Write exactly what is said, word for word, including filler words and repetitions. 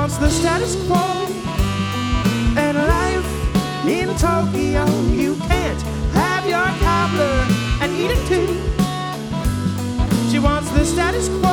wants the status quo and life in Tokyo. You can't have your cobbler and eat it too. She wants the status quo